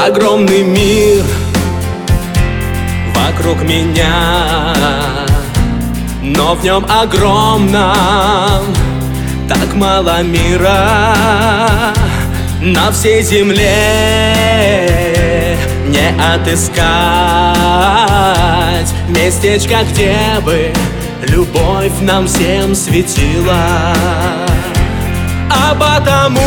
Огромный мир вокруг меня, но в нем огромном так мало мира. На всей земле не отыскать местечко, где бы любовь нам всем светила. А потому,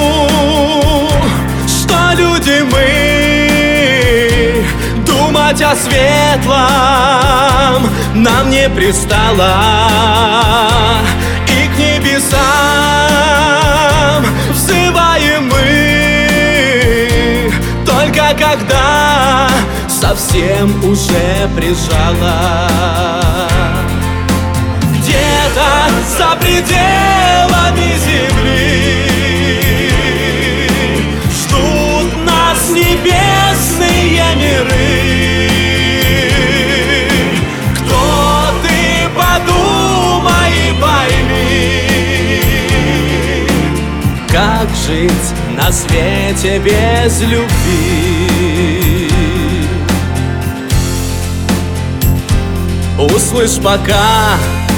что люди мы, думать о светлом нам не пристало. И к небесам взываем мы, только когда совсем уже прижало. Где-то за пределами земли ждут нас небесные миры. Кто ты, подумай и пойми, как жить на свете без любви. Услышь, пока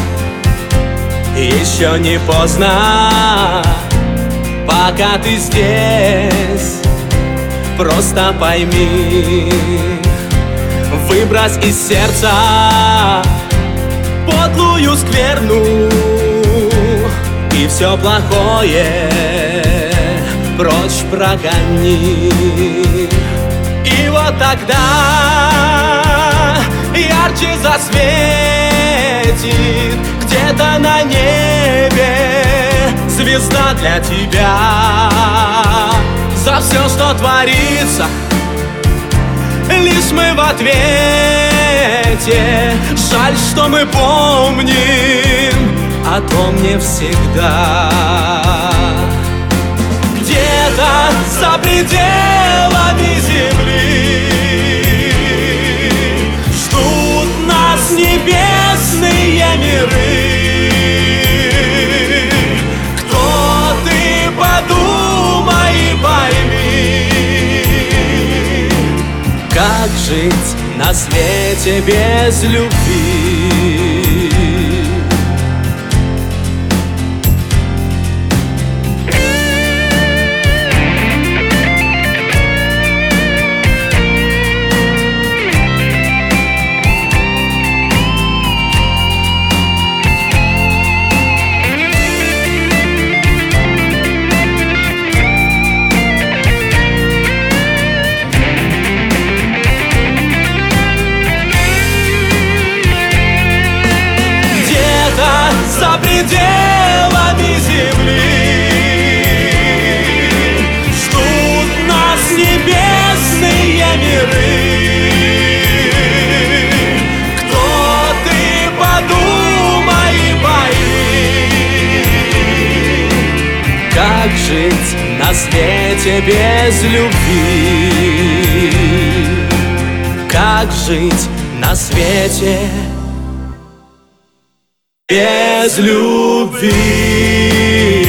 еще не поздно, пока ты здесь, просто пойми, выбрось из сердца подлую скверну и все плохое прочь прогони. И вот тогда ярче засветит где-то на небе звезда для тебя. За все, что творится, лишь мы в ответе. Жаль, что мы помним о том не всегда. Где-то за пределами земли ждут нас небесные миры. Кто ты, подумай и пойми, как жить на свете без любви. За пределами земли ждут нас небесные миры. Кто ты, подумай и пойми, как жить на свете без любви. Как жить на свете без любви.